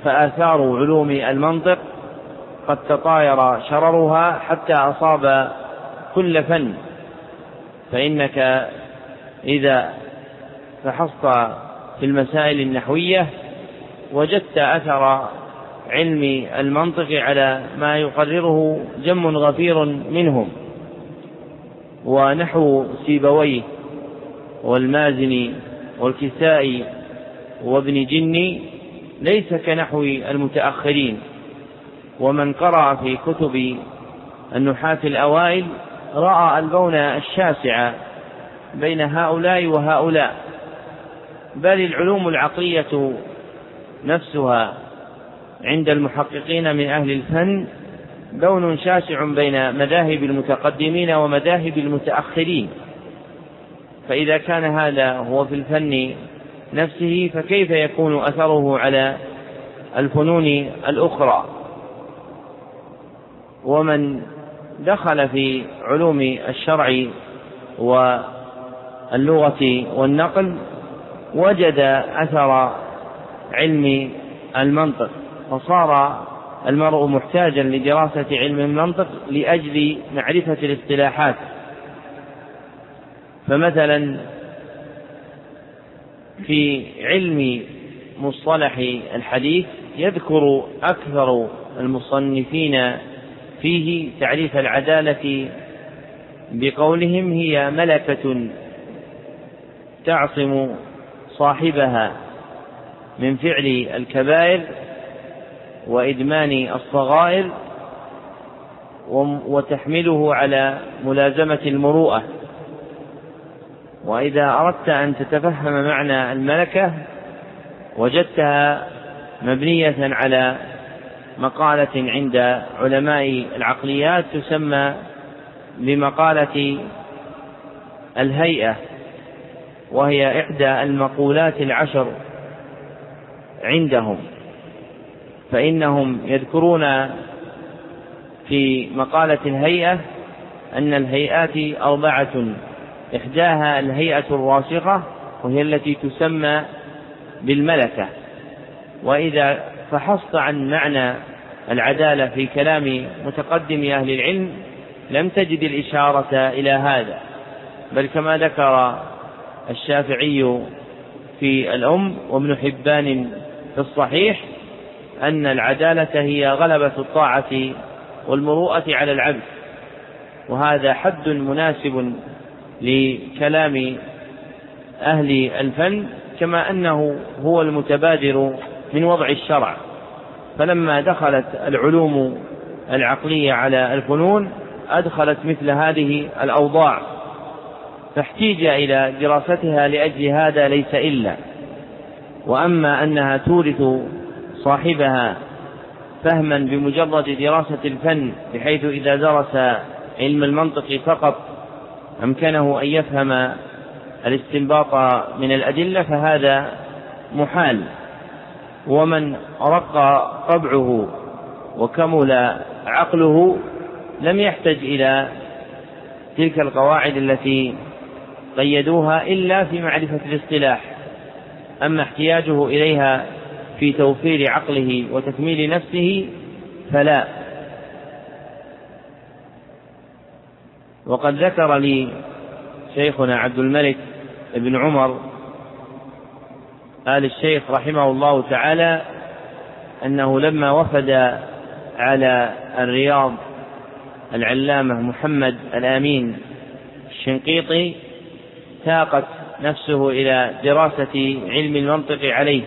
فآثار علوم المنطق قد تطاير شررها حتى أصاب كل فن. فإنك إذا فحصت في المسائل النحوية وجدت أثر علم المنطق على ما يقرره جم غفير منهم، ونحو سيبويه والمازني والكسائي وابن جني ليس كنحو المتأخرين. ومن قرأ في كتب النحاة الأوائل رأى البون الشاسع بين هؤلاء وهؤلاء، بل العلوم العقلية نفسها عند المحققين من أهل الفن بون شاسع بين مذاهب المتقدمين ومذاهب المتأخرين. فإذا كان هذا هو في الفن نفسه فكيف يكون أثره على الفنون الأخرى؟ ومن دخل في علوم الشرع واللغة والنقل وجد أثر علم المنطق، فصار المرء محتاجا لدراسة علم المنطق لأجل معرفة الاصطلاحات. فمثلا في علم مصطلح الحديث يذكر أكثر المصنفين فيه تعريف العدالة بقولهم هي ملكة تعصم صاحبها من فعل الكبائر وإدمان الصغائر وتحمله على ملازمة المروءة. وإذا أردت أن تتفهم معنى الملكة وجدتها مبنية على مقالة عند علماء العقليات تسمى بمقالة الهيئة، وهي إحدى المقولات العشر عندهم. فإنهم يذكرون في مقالة الهيئة أن الهيئات 4، إحداها الهيئة الراسخة وهي التي تسمى بالملكة. وإذا فحصت عن معنى العدالة في كلام متقدم أهل العلم لم تجد الإشارة إلى هذا، بل كما ذكر الشافعي في الأم وابن حبان في الصحيح أن العدالة هي غلبة الطاعة والمروءة على العبد، وهذا حد مناسب لكلام أهل الفن، كما أنه هو المتبادر من وضع الشرع. فلما دخلت العلوم العقلية على الفنون أدخلت مثل هذه الأوضاع، فاحتيج إلى دراستها لأجل هذا ليس إلا. وأما أنها تورث صاحبها فهما بمجرد دراسة الفن، بحيث إذا درس علم المنطق فقط أمكنه أن يفهم الاستنباط من الأدلة، فهذا محال. ومن رق طبعه وكمل عقله لم يحتج إلى تلك القواعد التي قيدوها إلا في معرفة الاصطلاح. أما احتياجه إليها في توفير عقله وتكميل نفسه فلا. وقد ذكر لي شيخنا عبد الملك بن عمر آل الشيخ رحمه الله تعالى أنه لما وفد على الرياض العلامة محمد الأمين الشنقيطي تاقت نفسه إلى دراسة علم المنطق عليه،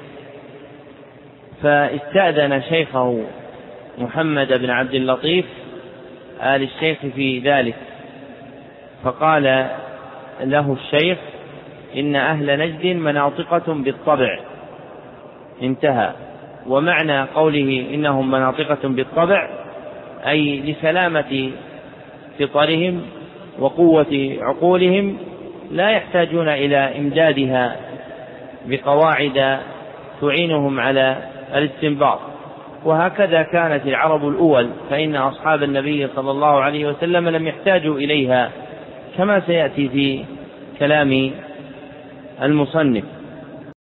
فاستأذن شيخه محمد بن عبد اللطيف آل الشيخ في ذلك، فقال له الشيخ: إن أهل نجد مناطقة بالطبع. انتهى. ومعنى قوله إنهم مناطقة بالطبع أي لسلامة فطرهم وقوة عقولهم، لا يحتاجون إلى إمدادها بقواعد تعينهم على الاستنباط. وهكذا كانت العرب الأول، فإن أصحاب النبي صلى الله عليه وسلم لم يحتاجوا إليها، كما سيأتي في كلام المصنف.